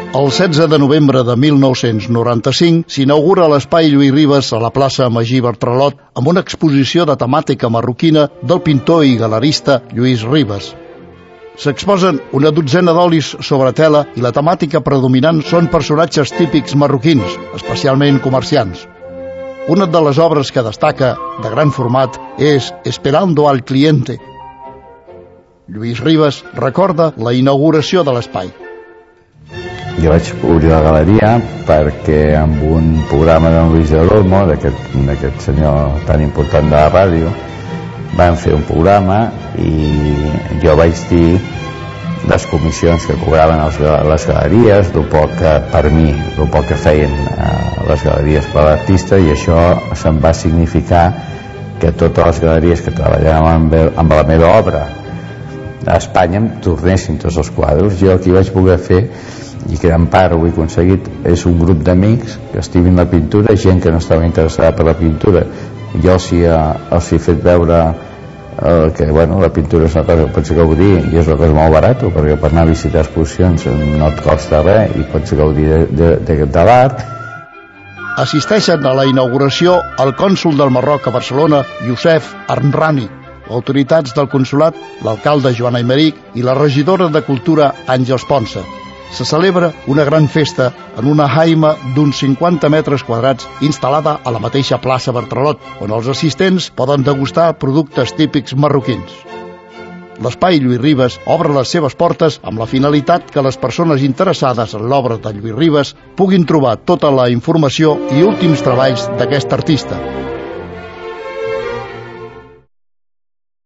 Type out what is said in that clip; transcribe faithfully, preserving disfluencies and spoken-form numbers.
El setze de novembre de mil nou-cents noranta-cinc s'inaugura l'Espai Lluís Ribes a la plaça Magí Bartralot amb una exposició de temàtica marroquina del pintor i galerista Lluís Ribes. S'exposen una dotzena d'olis sobre tela i la temàtica predominant són personatges típics marroquins, especialment comerciants. Una de les obres que destaca, de gran format, és Esperando al cliente. Lluís Ribes recorda la inauguració de l'espai. Jo vaig obrir la galeria perquè amb un programa d'en Luis del Olmo, d'aquest senyor tan important de la ràdio, van fer un programa i jo vaig dir les comissions que cobraven les galeries, el poc que, per mi, el poc que feien les galeries per l'artista, i això se'm va significar que totes les galeries que treballaven amb la meva obra a Espanya em tornessin tots els quadres. Jo aquí vaig poder fer, i que en part ho he aconseguit, és un grup d'amics que estimin la pintura, gent que no estava interessada per la pintura. Jo els hi, els he fet veure eh, que bueno, la pintura és una cosa que pots gaudir i és una cosa molt barata, perquè per anar a visitar exposicions no et costa res i pots gaudir de, de, de, de l'art. Assisteixen a la inauguració el cònsol del Marroc a Barcelona, Youssef Arnrani, autoritats del consolat, l'alcalde Joan Aymeric i la regidora de Cultura Àngels Ponsa. Se celebra una gran festa en una haima d'uns cinquanta metres quadrats instal·lada a la mateixa plaça Bartralot, on els assistents poden degustar productes típics marroquins. L'Espai Lluís Ribes obre les seves portes amb la finalitat que les persones interessades en l'obra de Lluís Ribes puguin trobar tota la informació i últims treballs d'aquest artista.